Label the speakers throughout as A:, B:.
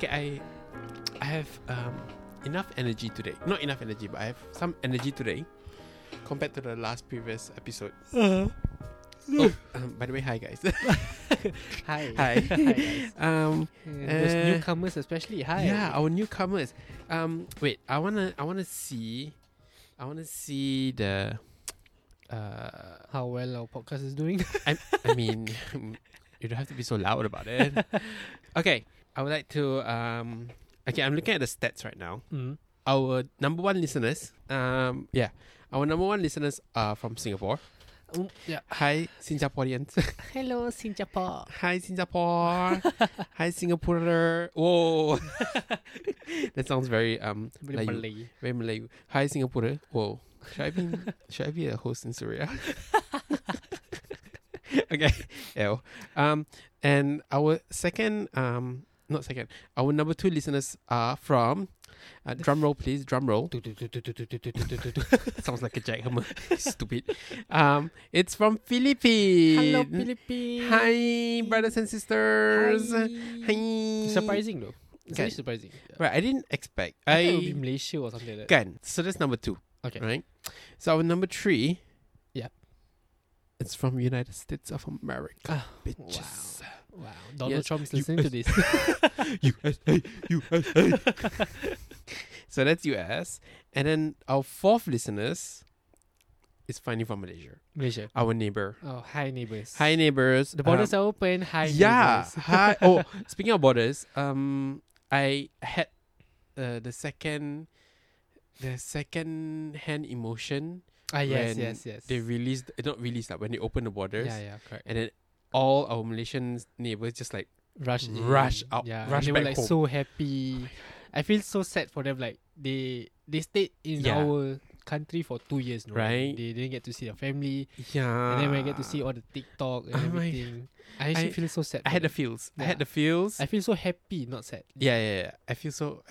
A: Okay, I have enough energy today. Not enough energy, but I have some energy today compared to the last previous episode. By the way, hi guys.
B: Hi.
A: Hi.
B: Hi, guys. Those
A: uh,
B: newcomers especially. Hi.
A: Yeah, our newcomers. Wait, I wanna see the.
B: How well our podcast is doing.
A: I mean, you don't have to be so loud about it. Okay, I would like to. Okay, I'm looking at the stats right now.
B: Mm.
A: Our number one listeners. Our number one listeners are from Singapore.
B: Yeah.
A: Hi, Singaporeans.
B: Hello, Singapore.
A: Hi, Singapore. Hi, Singaporean. Whoa, that sounds very
B: Very
A: Melayu.
B: Malay.
A: Very Melayu. Hi, Singapore. Whoa, should I be a host in Suria? Okay. Ew. And our second, not second, our number two listeners are from, drum roll please, drum roll. Sounds like a jackhammer. Stupid. It's from Philippines.
B: Hello, Philippines.
A: Hi, brothers and sisters.
B: Hi.
A: Hi.
B: Surprising though. It's
A: Okay.
B: very surprising. Yeah.
A: Right, I didn't expect.
B: I thought it would be Malaysia or something like that.
A: Kan. So that's number two.
B: Okay.
A: Right. So our number three.
B: Yeah.
A: It's from United States of America.
B: Ah,
A: Bitches.
B: Wow. Donald
A: Yes,
B: Trump's listening to this.
A: USA. So that's US. And then our fourth listeners is finally from Malaysia.
B: Malaysia.
A: Our neighbor.
B: Oh, hi neighbors.
A: Hi neighbors.
B: The borders are open. Hi
A: Yeah.
B: neighbors.
A: Hi. Oh, speaking of borders, I had the second hand emotion.
B: Yes,
A: when
B: yes.
A: They released, not released, like when they opened the borders.
B: Yeah, correct.
A: And then all our Malaysian neighbors just like
B: Rush
A: out,
B: Yeah,
A: rush
B: and they were
A: back
B: like
A: home.
B: so happy. I feel so sad for them. Like they stayed in
A: Yeah.
B: our country for 2 years, no?
A: Right.
B: They didn't get to see their family,
A: Yeah.
B: and then when I get to see all the TikTok and
A: Oh my-
B: everything, I actually feel so sad.
A: I
B: for
A: had the
B: them.
A: feels. I
B: Yeah.
A: had the feels.
B: I feel so happy, not sad.
A: Yeah. I feel so.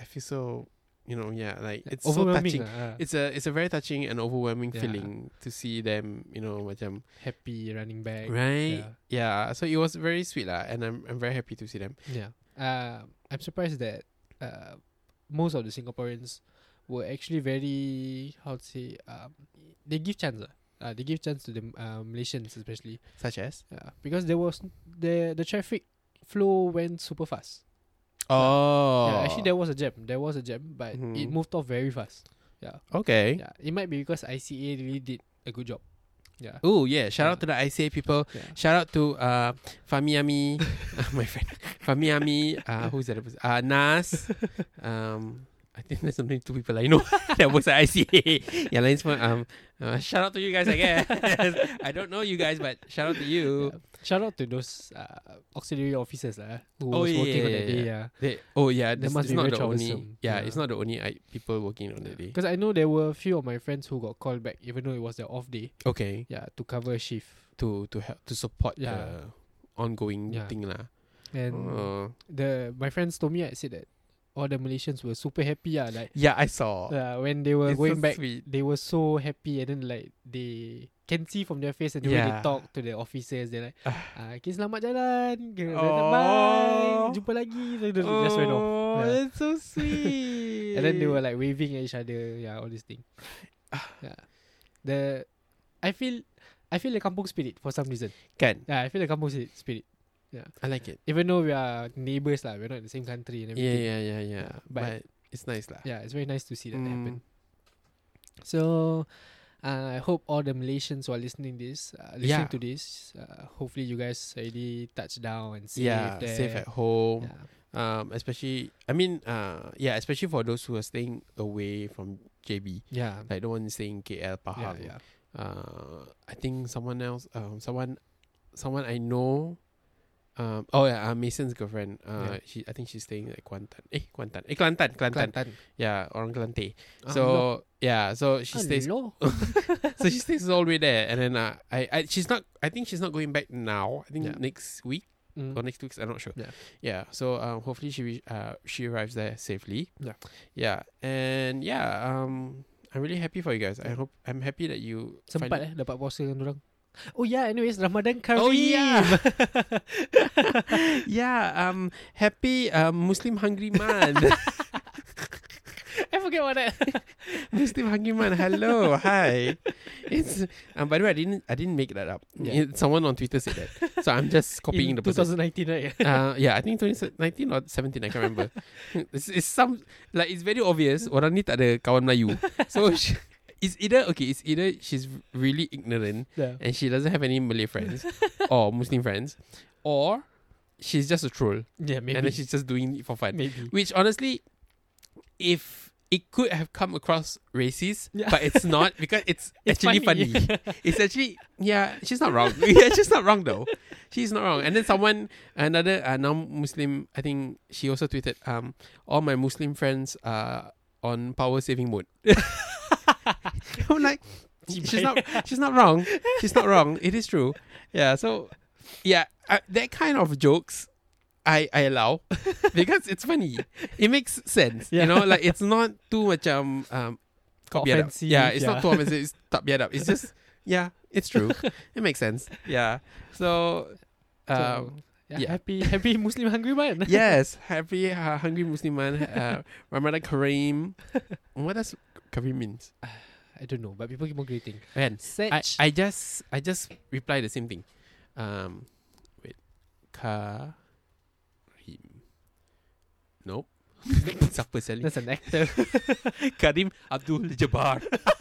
A: Like it's so
B: Overwhelming.
A: touching. It's a very touching and overwhelming
B: Yeah.
A: feeling to see them. Macam
B: Happy running back.
A: right. Yeah. So it was very sweet lah, and I'm very happy to see them.
B: Yeah. I'm surprised that most of the Singaporeans were actually very, how to say, they give chance. They give chance to the Malaysians especially.
A: Such as
B: Because there was the traffic flow went super fast.
A: oh
B: Yeah, actually there was a jam. But
A: Mhm.
B: it moved off very fast. Yeah.
A: okay.
B: Yeah. It might be because ICA really did a good job. Yeah.
A: Oh yeah! Shout out
B: Yeah.
A: to the ICA people.
B: Yeah.
A: Shout out to Famiami, my friend Famiami. Who's that? Nas. I think there's only two people I know that was at ICA. Yeah, lain semua. Shout out to you guys, I guess. I don't know you guys, but shout out to you.
B: Yeah. Shout out to those auxiliary officers who
A: Oh,
B: was
A: yeah,
B: working on
A: yeah,
B: that day.
A: yeah.
B: Yeah.
A: This
B: must
A: is
B: be
A: not
B: very
A: the only.
B: troublesome.
A: Yeah,
B: Yeah.
A: it's not the only people working on that day.
B: Because I know there were a few of my friends who got called back even though it was their off day.
A: Okay,
B: Yeah, to cover a shift.
A: to help to support
B: Yeah.
A: the ongoing
B: Yeah.
A: thing lah.
B: And my friends told me, I said that all the Malaysians were super happy. Like
A: Yeah, I saw.
B: when they were
A: It's
B: going
A: so
B: back,
A: sweet.
B: they were so happy, and then like they can see from their face and the way they
A: Yeah.
B: talk to the officers, they're like, okay, selamat jalan,
A: Oh.
B: bye, jumpa lagi. So they just went off. Yeah.
A: That's so sweet.
B: And then they were like waving at each other. Yeah, all this thing. Yeah. I feel the kampung spirit for some reason.
A: Kan?
B: Yeah, I feel the kampung spirit.
A: I like it.
B: Even though we are neighbours we're not in the same country and everything.
A: Yeah.
B: Yeah,
A: But it's nice lah.
B: Yeah, it's very nice to see that
A: Mm.
B: happen. So, I hope all the Malaysians who are listening to this, hopefully you guys already touched down and safe
A: Yeah,
B: there.
A: safe at home.
B: Yeah.
A: Especially for those who are staying away from JB,
B: Yeah.
A: like the one staying KL, Pahang.
B: Yeah.
A: I think someone else, someone I know. Mason's girlfriend.
B: Yeah.
A: I think she's staying at Kelantan.
B: Kelantan.
A: Yeah, orang Kelantan.
B: Ah,
A: So
B: no.
A: yeah, so she stays.
B: Hello.
A: So she stays all the way there, and then she's not. I think she's not going back now. I think
B: Yeah.
A: next week
B: Mm.
A: or next 2 weeks. I'm not sure.
B: Yeah.
A: So hopefully she arrives there safely.
B: Yeah.
A: Yeah, and I'm really happy for you guys. I'm happy that you
B: Sempat dapat puasa dengan orang. Oh yeah. Anyways, Ramadan Kareem.
A: Oh, yeah. Yeah, happy Muslim Hungry Man.
B: I forget what that.
A: Muslim Hungry Man. Hello, hi. It's by the way, I didn't make that up.
B: Yeah.
A: Someone on Twitter said that, so I'm just copying
B: In
A: the person.
B: 2019, right?
A: Yeah, I think 2019 or 17, I can't remember. It's some like it's very obvious. Orang ni tak ada kawan Melayu, so it's either she's really ignorant
B: Yeah.
A: and she doesn't have any Malay friends or Muslim friends, or she's just a troll
B: Yeah, maybe.
A: and then she's just doing it for fun.
B: maybe.
A: Which honestly, if it could have come across racist,
B: Yeah.
A: but it's not because it's actually funny. It's actually, yeah, she's not wrong. Yeah, she's not wrong though. She's not wrong. And then another non-Muslim, I think she also tweeted, all my Muslim friends are on power saving mode. I'm like, she's not wrong. She's not wrong. It is true. Yeah. So, yeah, that kind of jokes I allow because it's funny. It makes sense.
B: Yeah.
A: You know, like it's not too much kau biadab.
B: Offensive,
A: Yeah, it's
B: yeah.
A: not too offensive. It's tak biadab. It's just it's true. It makes sense. Yeah. So,
B: So,
A: yeah.
B: Happy Muslim Hungry Man.
A: yes, happy hungry Muslim man. Ramadan Kareem. What does Kareem means?
B: I don't know, but people keep on greeting.
A: Man,
B: Such.
A: I just reply the same thing. Wait, Kareem. Nope. Siapa selling?
B: That's an actor.
A: Karim Abdul Jabbar.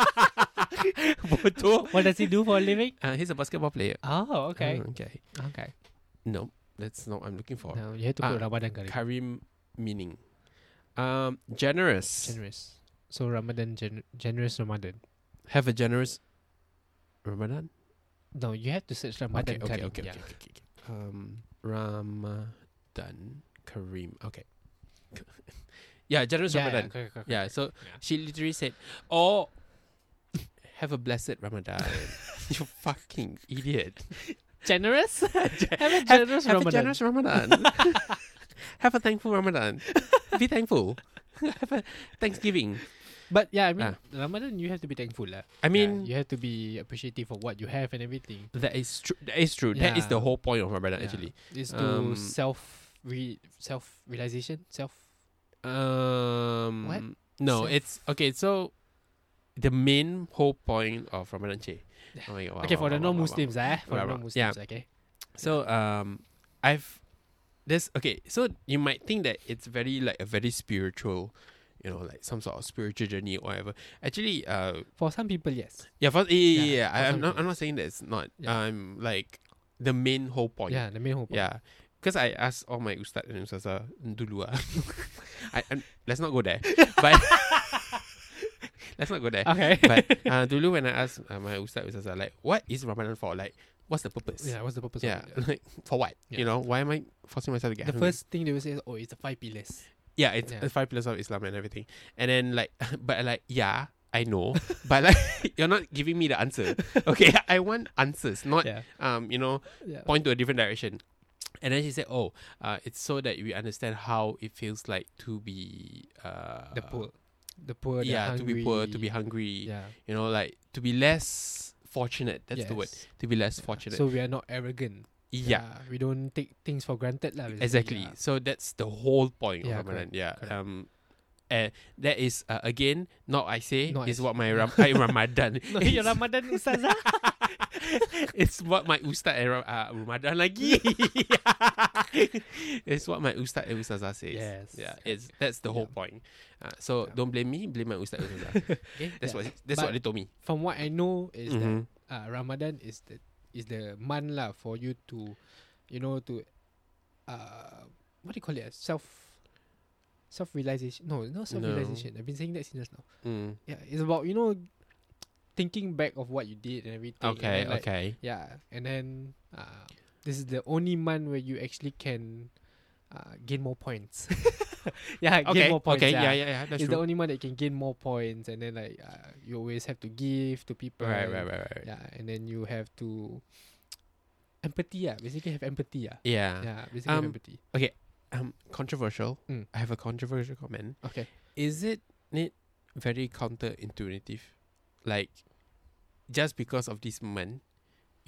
A: Bodoh.
B: What does he do for a living?
A: He's a basketball player.
B: Oh, okay.
A: Okay.
B: Okay.
A: No, that's not what I'm looking for.
B: No, you have to put Ramadan Kareem.
A: Karim meaning. Generous.
B: Generous. So Ramadan, generous Ramadan.
A: Have a generous Ramadan.
B: No, you have to search Ramadan Kareem.
A: Okay. Ramadan Kareem. Okay. Yeah, generous Ramadan.
B: Correct.
A: Yeah, so
B: Yeah.
A: she literally said, "Oh, have a blessed Ramadan." You fucking idiot.
B: Generous? Have a generous
A: Have
B: Ramadan.
A: a generous Ramadan. Have a thankful Ramadan. Be thankful. Have a Thanksgiving.
B: But yeah, I mean, Ramadan, you have to be thankful.
A: I mean,
B: you have to be appreciative of what you have and everything.
A: that is true. That is true. That is
B: Yeah.
A: the whole point of Ramadan,
B: Yeah.
A: actually.
B: It's to
A: Um,
B: self-realization, What?
A: No,
B: Self-
A: it's okay. So the main whole point of Ramadan,
B: Yeah.
A: Oh my god.
B: Okay, for the non-Muslims, For the
A: Wow.
B: non-Muslims, okay.
A: So so you might think that it's very like a very spiritual, like some sort of spiritual journey or whatever. Actually,
B: For some people, yes.
A: for
B: Yeah, for
A: I'm
B: some
A: not
B: people.
A: saying that it's not.
B: Yeah.
A: like the main whole point.
B: Yeah, the main whole point.
A: Yeah. Because I asked all my ustaz and ustazah dulu let's not go there. But let's not go there.
B: Okay.
A: But dulu when I asked my ustaz ustazah, like, what is Ramadan for? Like, what's the purpose?
B: Yeah, what's the purpose
A: Yeah,
B: of it?
A: like for what?
B: Yeah.
A: Why am I forcing myself to get
B: The
A: hungry?
B: first thing they will say is, it's the 5 pillars.
A: Yeah, it's
B: Yeah.
A: the 5 pillars of Islam and everything. And then like, but like, yeah, I know, but like, you're not giving me the answer. Okay, I want answers, not
B: Yeah. Yeah.
A: point to a different direction. And then she said, "Oh, it's so that we understand how it feels like to be
B: The poor. The poor, the
A: yeah, to be poor, to be
B: hungry.
A: hungry.
B: Yeah.
A: Like to be less fortunate. That's the word.
B: Yes.
A: To be less fortunate.
B: So we are not arrogant.
A: yeah.
B: We don't take things for granted. Basically.
A: Exactly.
B: Yeah.
A: So that's the whole point
B: Yeah,
A: of Ramadan.
B: correct,
A: Yeah.
B: correct.
A: That is again not I say.
B: Not
A: It's
B: I
A: what my
B: say.
A: Ramadan.
B: No, your Ramadan Ustazah.
A: It's what my ustaz and Ramadan lagi. It's what my ustaz and ustazah says.
B: Yes.
A: Yeah. That's the whole point. So
B: Yeah.
A: don't blame me. Blame my ustaz and ustazah. Okay. That's
B: Yeah.
A: what
B: But
A: they told me.
B: From what I know is
A: Mhm.
B: that Ramadan is the month lah for you to, to what do you call it? Self-realization. No, not self-realization. I've been saying that since just now.
A: Mm.
B: Yeah, it's about thinking back of what you did and everything. and
A: Okay.
B: then, like,
A: Okay.
B: Yeah, and then this is the only month where you actually can gain more points. Yeah,
A: Okay.
B: gain more points.
A: Okay.
B: Yeah,
A: Yeah. That's
B: it's the
A: true.
B: only month that can gain more points, and then like you always have to give to people.
A: Right.
B: Yeah, and then you have to empathy. Basically have empathy.
A: Yeah.
B: Yeah, basically have
A: Um,
B: empathy.
A: Controversial.
B: Mm.
A: I have a controversial comment.
B: Okay.
A: Is it very counterintuitive? Like, just because of this month, you're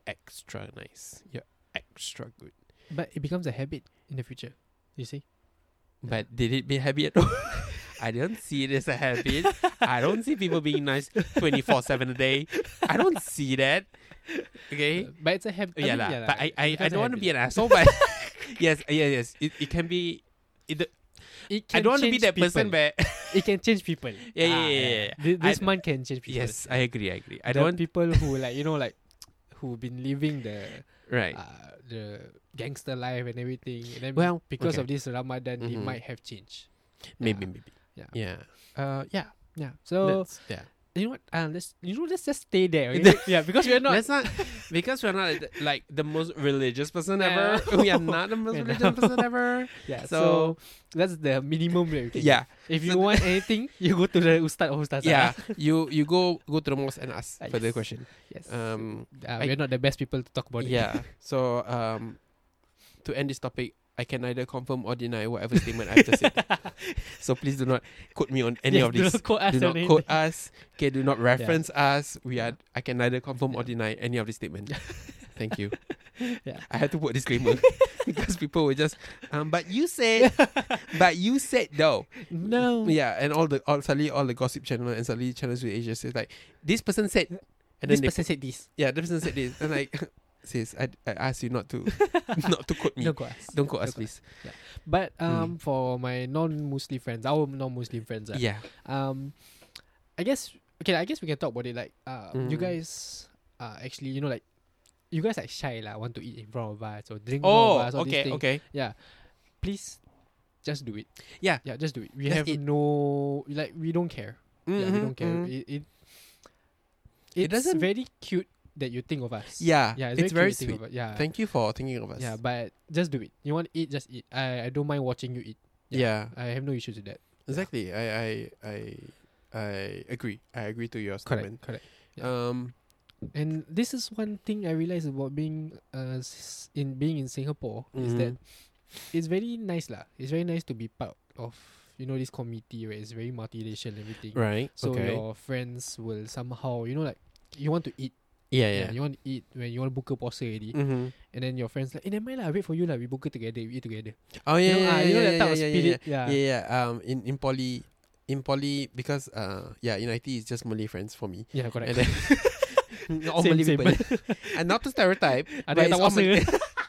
A: extra nice. You're extra good.
B: But it becomes a habit in the future. You see?
A: But did it be a habit? I don't see it as a habit. I don't see people being nice 24/7 a day. I don't see that. Okay.
B: But it's a habit.
A: Yeah, lah. But I don't want to be an asshole. But yes. It can be. I don't want to be that person, but
B: it can change people.
A: Yeah.
B: This man can change people.
A: Yes, I agree. I
B: The
A: don't want
B: people who who've been living
A: right.
B: the gangster life and everything. And then
A: Well,
B: because
A: okay.
B: of this Ramadan, they
A: Mhm.
B: might have changed.
A: Maybe.
B: Yeah.
A: Yeah.
B: Yeah. So
A: Yeah.
B: you know what? Let's just stay there. Okay? Yeah, because we're not.
A: Let's not, because we're not like the most religious person
B: Yeah.
A: ever. We are not the most
B: We're
A: religious
B: not.
A: person ever.
B: Yeah.
A: So-
B: So that's the minimum that we can.
A: Yeah,
B: If you
A: So-
B: want anything, you go to the ustad or ustazah.
A: yeah. You go to the mosque and ask for the
B: Yes.
A: question.
B: Yes.
A: I-
B: We're not the best people to talk about it.
A: Yeah. So to end this topic, I can neither confirm or deny whatever statement I just said. So please do not quote me on any
B: Yes,
A: of
B: do
A: this.
B: not quote us
A: Do
B: on
A: not
B: anything.
A: quote us. Okay, do not reference us. I can neither confirm or deny any of this statement. Thank you.
B: Yeah.
A: I had to put a disclaimer because people were just but you said though.
B: No.
A: Yeah, and suddenly all the gossip channel and suddenly channels with Asia says like this person said, and
B: This
A: then
B: person said this.
A: the person said this, and like sis, I asked you not to quote me.
B: Don't quote us.
A: Don't quote us,
B: Don't
A: please.
B: But for my non-Muslim friends, our non-Muslim friends,
A: Yeah.
B: I guess we can talk about it. Like, you
A: Mm.
B: guys actually, you guys are shy lah. Want to eat in front of us or drink in front of us or these things.
A: Okay.
B: Yeah, please, just do it.
A: Yeah.
B: Yeah, just do it. We
A: Just
B: have
A: eat.
B: we don't care. Yeah, we don't care. It's
A: doesn't-
B: very cute that you think of us.
A: Yeah,
B: Yeah,
A: it's very
B: cute you think
A: sweet.
B: of us. Yeah.
A: Thank you for thinking of us.
B: Yeah, but just do it. You want to eat, just eat. I don't mind watching you eat.
A: Yeah.
B: I have no issues with that.
A: Exactly. I agree. I agree to your statement.
B: Correct.
A: Um
B: And this is one thing I realized about being in Singapore is that it's very nice lah. It's very nice to be part of this committee where it's very multiracial and everything.
A: right.
B: So
A: okay.
B: your friends will somehow you want to eat.
A: Yeah.
B: You want to eat when you want to book a pause already.
A: Mm-hmm.
B: And then your friends like, never mind lah, wait for you lah. We book it together, we eat together.
A: Oh yeah,
B: that type of spirit.
A: yeah. In poly, because in IT it's just Malay friends for me.
B: Yeah, correct.
A: And then all
B: Same,
A: Malay
B: same.
A: people. And not to stereotype,
B: Ada
A: but
B: yang
A: it's
B: tak
A: all
B: puasa.
A: Malay.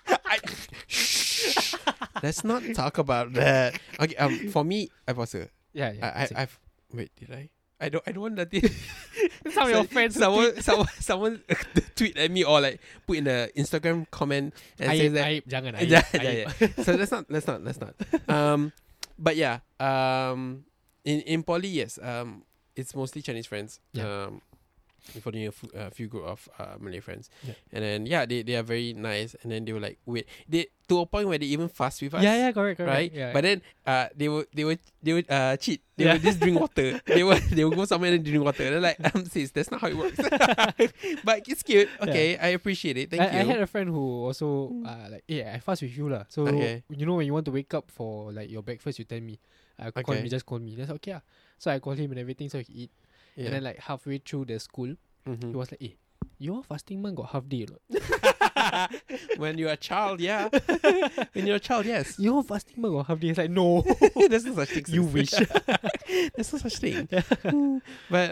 A: Let's not talk about that. Okay. For me, I was
B: Yeah. Same.
A: I've wait. Did I? I don't want that.
B: Some of your friends
A: Someone tweet at me or like put in the Instagram comment and say that.
B: Aib, jangan aib.
A: Yeah.
B: Aib.
A: So let's not. But yeah. In poly, yes. It's mostly Chinese friends.
B: Yeah.
A: Including a few group of Malay friends.
B: Yeah.
A: And then they are very nice. And then they were like, wait, they to a point where they even fast with us.
B: Yeah, correct.
A: Right,
B: Yeah.
A: but then they would cheat. They
B: Yeah.
A: would just drink water. They would go somewhere and drink water. They're like, sis, that's not how it works. But it's cute. Okay, I appreciate it. Thank
B: I
A: you.
B: had a friend who also I fast with you lah. So
A: Okay.
B: when you want to wake up for like your breakfast, you tell me. Just call me. That's okay. So I call him and everything so he eat.
A: Yeah.
B: And then like halfway through the school,
A: Mhm.
B: he was like, your fasting man got half day or not?
A: When you're a child, yeah. When you're a child, yes.
B: Your fasting man got half day. It's like, no.
A: There's no such thing.
B: You
A: sis.
B: wish.
A: There's no such thing. But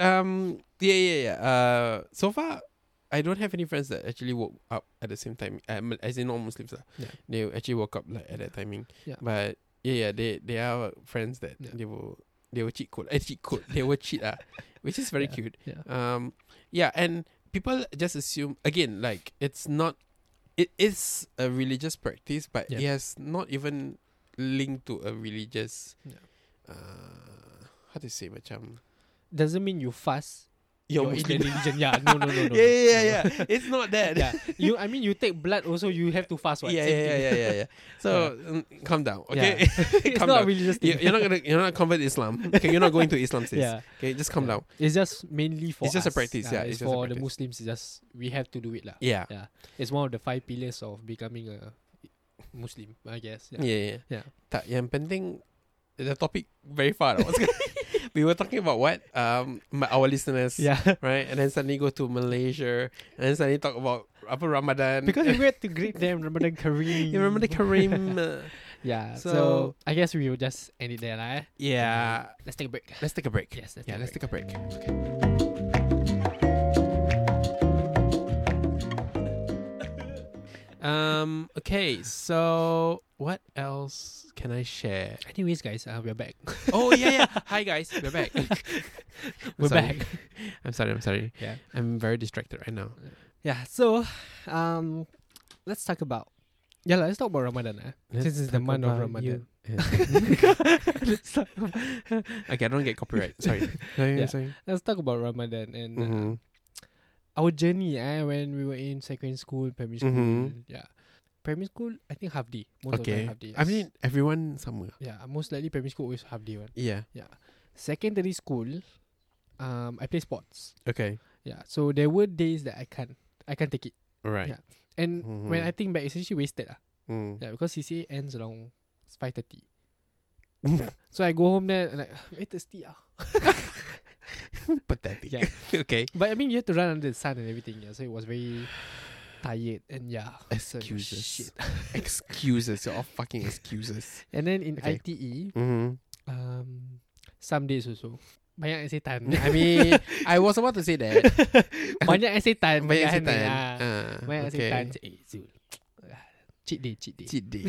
A: yeah. So far, I don't have any friends that actually woke up at the same time. As in non-Muslims,
B: Yeah.
A: they actually woke up like at that timing.
B: Yeah.
A: But they are friends that
B: Yeah.
A: they will cheat code. They will cheat which is very cute.
B: Yeah.
A: And people just assume again like it's not. It is a religious practice, but
B: Yeah.
A: it has not even linked to a religious.
B: Yeah.
A: How to say macam.
B: Doesn't mean you fast.
A: You're
B: in
A: Muslim.
B: the religion. Yeah. No.
A: Yeah. It's not that.
B: Yeah. You take blood also. You have to fast. What? Same thing.
A: Yeah. So calm down, okay?
B: It's
A: Calm
B: not a
A: down.
B: religious thing.
A: You're not convert Islam. Okay, you're not going to Islam, sis.
B: Yeah.
A: Okay, just calm down.
B: It's just mainly for
A: It's just a
B: us.
A: practice, yeah,
B: It's
A: it's just a
B: for the
A: practice.
B: Muslims. It's just we have to do it lah.
A: Yeah.
B: Yeah. It's one of the 5 pillars of becoming a Muslim, I guess.
A: Yeah.
B: Yeah.
A: Tak, yang penting the topic very far. We were talking about what? Our listeners.
B: Yeah.
A: Right? And then suddenly go to Malaysia and then suddenly talk about apa Ramadan.
B: Because we had to greet them Ramadan Kareem.
A: You remember the Kareem?
B: Yeah.
A: So-
B: So I guess we will just end it there, lah.
A: Yeah.
B: Let's take a break.
A: Let's take a break.
B: Yes.
A: Yeah, let's take a break. Okay, so what else can I share?
B: Anyways, guys, we're back.
A: Oh yeah. Hi guys, we're back.
B: We're
A: Sorry.
B: back.
A: I'm sorry.
B: Yeah.
A: I'm very distracted right now.
B: Yeah. So, let's talk about. Yeah, let's talk about Ramadan. Since it's the
A: talk
B: month of
A: about
B: Ramadan.
A: you. Okay, I don't get copyright. Sorry.
B: Yeah.
A: Sorry.
B: Let's talk about Ramadan and
A: Mhm.
B: our journey. When we were in secondary school, primary school.
A: Mhm.
B: Yeah. Primary school, I think half day. Most of the
A: Okay.
B: time half day.
A: I mean, everyone somewhere.
B: yeah, most likely primary school always half day one.
A: Yeah.
B: Secondary school, I play sports.
A: Okay.
B: Yeah, so there were days that I can't take it.
A: All right.
B: Yeah. And when I think back, it's actually wasted.
A: Mm.
B: Yeah, because CCA ends around 5:30. So I go home there and like very thirsty.
A: Pathetic.
B: Yeah.
A: Okay.
B: But I mean, you have to run under the sun and everything. Yeah, so it was very tired and yeah. so it was
A: Excuses.
B: shit.
A: Excuses. You're all fucking excuses.
B: And then in
A: Okay.
B: ITE,
A: Mm-hmm.
B: some days also banyak yang setan.
A: I mean, I was about to say that.
B: banyak yang setan.
A: Banyak
B: kan,
A: setan.
B: ah. Banyak
A: Okay.
B: setan. Zul. Cheat day.
A: Cheat day.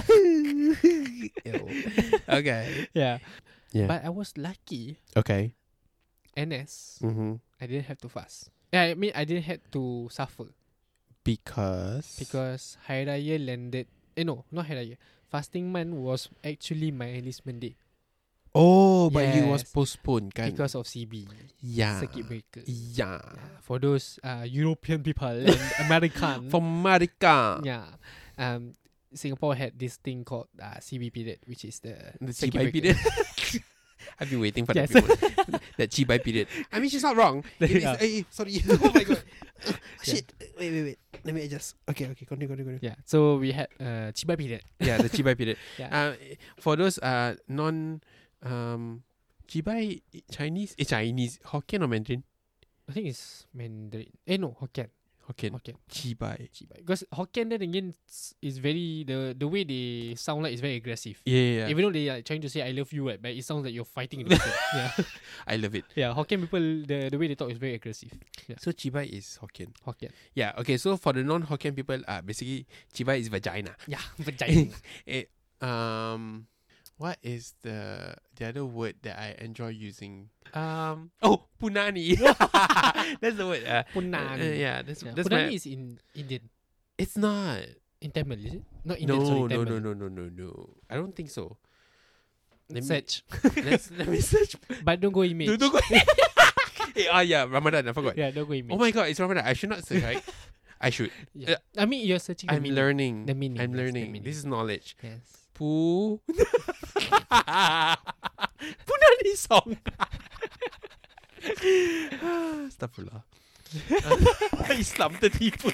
A: Ew. Okay.
B: Yeah.
A: Yeah.
B: But I was lucky.
A: Okay.
B: NS,
A: Mm-hmm.
B: I didn't have to fast. Yeah, I mean, I didn't have to suffer because Hari Raya landed. No, not Hari Raya. Fasting month was actually my enlistment day
A: Oh, but it was
B: Yes.
A: postponed, kan?
B: because of CB,
A: Yeah.
B: circuit breaker.
A: Yeah.
B: Yeah, for those European people and American.
A: For America.
B: Yeah. Singapore had this thing called CB period, which is the circuit
A: Chibai
B: breaker.
A: period. I've been waiting for
B: Yes.
A: that period. That Chibai period. I mean, she's not wrong. It is,
B: Yeah.
A: sorry. Oh my god. Shit. Wait. Let me adjust. Okay. Continue.
B: Yeah. So we had Chibai period.
A: Yeah, the Chibai period.
B: Yeah.
A: For those non Chibai Chinese, Hokkien or Mandarin?
B: I think it's Mandarin. No, Hokkien.
A: Hokkien. Chibai.
B: Because Hokkien then again is very the way they sound like is very aggressive.
A: Yeah.
B: Even though they are trying to say I love you, right, but it sounds like you're fighting the person. Yeah.
A: I love it.
B: Yeah. Hokkien people the way they talk is very aggressive.
A: So Chibai is Hokkien.
B: Hokkien.
A: Yeah. Okay. So for the non-Hokkien people, basically Chibai is vagina.
B: Yeah. Vagina.
A: What is the other word that I enjoy using? Oh, punani. That's the word.
B: Punani.
A: Yeah, that's
B: Punani
A: my.
B: is in Indian.
A: It's not.
B: In Tamil, is it? Not Indian, sorry, Tamil.
A: No. I don't think so. Let me
B: Search.
A: let me search.
B: But don't go image.
A: Don't go. Yeah, Ramadan. I forgot.
B: Yeah, don't go image.
A: Oh my god, it's Ramadan. I should not search, right? I should.
B: Yeah. I mean, you're searching the
A: I'm
B: meaning.
A: learning.
B: The meaning,
A: I'm
B: yes, the
A: learning.
B: meaning.
A: This is knowledge.
B: Yes.
A: Punani song. Astaghfirullah. Islam tertipu.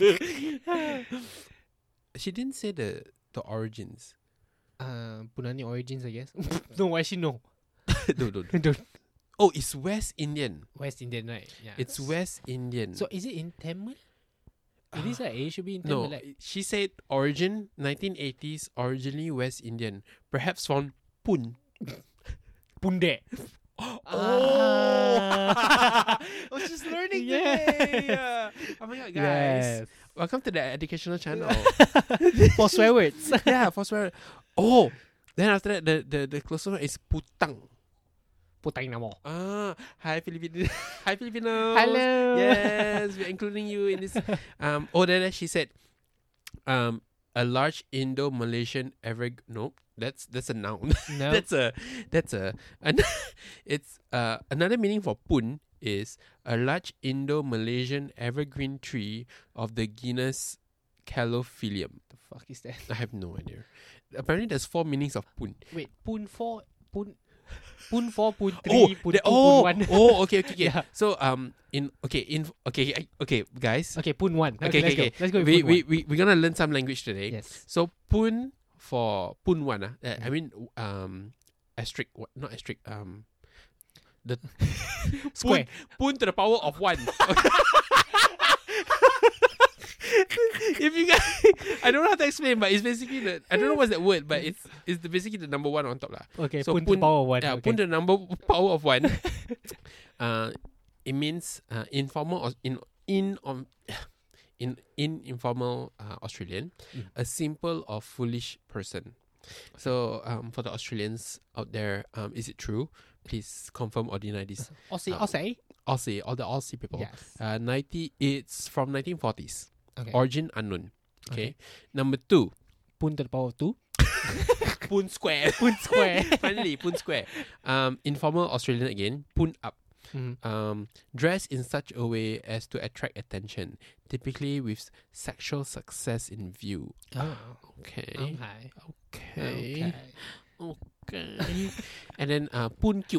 A: She didn't say the origins.
B: Punani origins, I guess. No, why she know?
A: No.
B: Don't.
A: Oh, it's West Indian.
B: West Indian, right? Yeah.
A: It's West Indian.
B: So is it in Tamil? It is like it should be in
A: No,
B: Tamil. Like,
A: she said origin 1980s, originally West Indian, perhaps from Pun.
B: Punde.
A: Oh, oh, she's learning
B: Yeah.
A: today. Oh my god, guys!
B: Yes.
A: Welcome to the educational channel.
B: For swear words.
A: Yeah, for swear. Oh, then after that, the closer one is putang.
B: Putang namo.
A: Hi Filipino. Hi Filipinos.
B: Hello.
A: Yes, we're including you in this. Then she said, a large Indo-Malaysian nope, that's a noun.
B: No.
A: that's a it's another meaning for pun is a large Indo-Malaysian evergreen tree of the genus Calophyllum.
B: The fuck is that?
A: I have no idea. Apparently, there's 4 meanings of pun.
B: Wait, pun 4, pun 3, pun 2, pun 1.
A: Okay.
B: Yeah.
A: So okay, guys.
B: Okay, pun 1.
A: Okay.
B: Let's go with pun 1.
A: We're gonna learn some language today.
B: Yes.
A: So pun for pun 1. I mean asterisk. Not asterisk. The
B: Square.
A: Pun to the power of 1. If you guys, I don't know how to explain, but it's basically I don't know what's that word, but it's basically the number one on top lah.
B: Okay,
A: So
B: pun to the power of one.
A: Yeah,
B: Okay.
A: pun the number power of one. It means informal or in informal Australian, a simple or foolish person. So for the Australians out there, is it true? Please confirm or deny this.
B: Aussie.
A: Aussie, all the Aussie people.
B: Yes.
A: It's from 1940s.
B: Okay.
A: Origin unknown. Okay. Number 2,
B: Pun to the power of 2.
A: Pun Square.
B: Pun square.
A: Finally, Pun Square. Informal Australian again. Pun up. Dress in such a way as to attract attention, typically with sexual success in view.
B: Oh.
A: Okay.
B: Okay.
A: Okay. And then Pun Cube.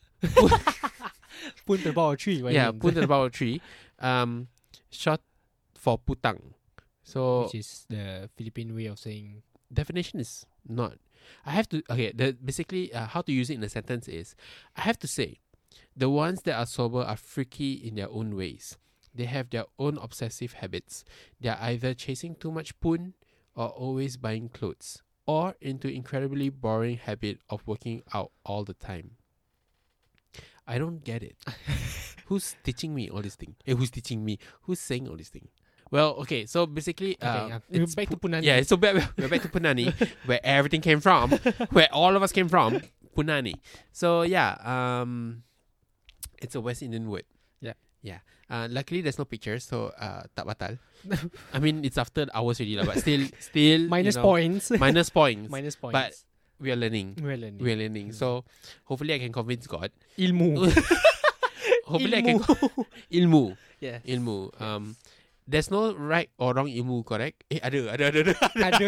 B: Pun to the power of 3.
A: Yeah, Pun to the power of 3. Short for Putang. So
B: Which is the Philippine way of saying.
A: definition is not. I have to. Okay. Basically, how to use it in a sentence is, I have to say, the ones that are sober are freaky in their own ways. They have their own obsessive habits. They are either chasing too much pun, or always buying clothes, or into incredibly boring habit of working out all the time. I don't get it. Who's teaching me all this thing? Who's teaching me? Who's saying all this thing? Well, okay, so basically,
B: We're back to Punani.
A: yeah, so we're back to Punani, where everything came from, where all of us came from, Punani. So yeah, it's a West Indian word. Yeah. Luckily, there's no pictures, so tak batal. I mean, it's after hours already, but still
B: Minus
A: you know,
B: points.
A: minus points.
B: Minus points.
A: But we are learning.
B: we're learning.
A: We are learning. So hopefully, I can convince God.
B: Ilmu.
A: Hopefully, I can ilmu.
B: Yes.
A: Ilmu. There's no right or wrong ilmu, correct? Ada.
B: Ada.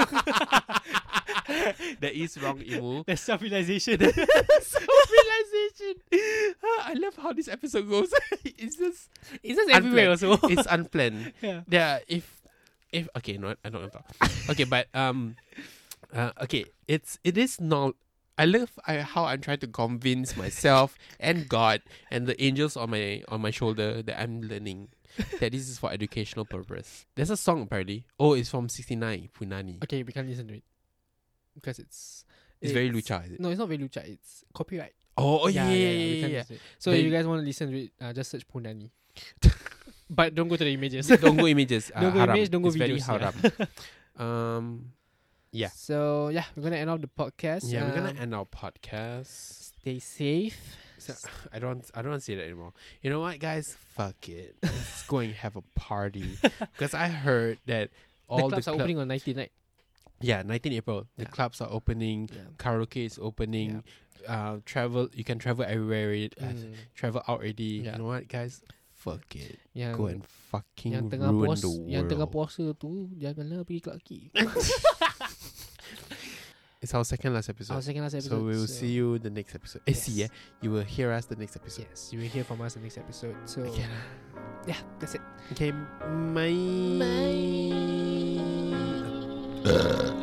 A: There is wrong ilmu.
B: The self-realization.
A: Self-realization. I love how this episode goes. It's just
B: everywhere also.
A: it's unplanned.
B: Yeah.
A: Yeah. If okay, no, I don't know. Okay, but okay. It is not. I love how I'm trying to convince myself and God and the angels on my shoulder that I'm learning that this is for educational purpose. There's a song apparently. Oh, it's from 69 Punani.
B: Okay, we can't listen to it because it's
A: It's very lucha, is it?
B: No, it's not very lucha. It's copyright.
A: Oh
B: we
A: yeah.
B: can't listen to it. So
A: Then-
B: if you guys want to listen to it, just search Punani. But don't go to the images.
A: Don't go images.
B: Don't go
A: haram.
B: image, don't go
A: It's very
B: videos, yeah.
A: haram. Yeah.
B: So yeah, we're gonna end off the podcast.
A: Yeah, we're gonna end our podcast.
B: Stay safe.
A: So, I don't want to say that anymore. You know what, guys? Fuck it. Let's go and have a party. Because I heard that all
B: the clubs are opening on 19th night.
A: Yeah, 19 April. The
B: Yeah.
A: clubs are opening.
B: Yeah.
A: Karaoke is opening. Travel. You can travel everywhere. Travel out already.
B: Yeah.
A: You know what, guys? Fuck it.
B: Yang,
A: Go and fucking
B: yang tengah
A: ruin
B: puas,
A: the world.
B: yang tengah puasa tu janganlah pergi Clarke Quay.
A: It's our second last episode.
B: Our second last episode.
A: So we will see you the next episode.
B: Yes.
A: See, you will hear us the next episode.
B: Yes, you will hear from us the next episode. So
A: Okay.
B: yeah, that's it.
A: Okay, bye.
B: Bye.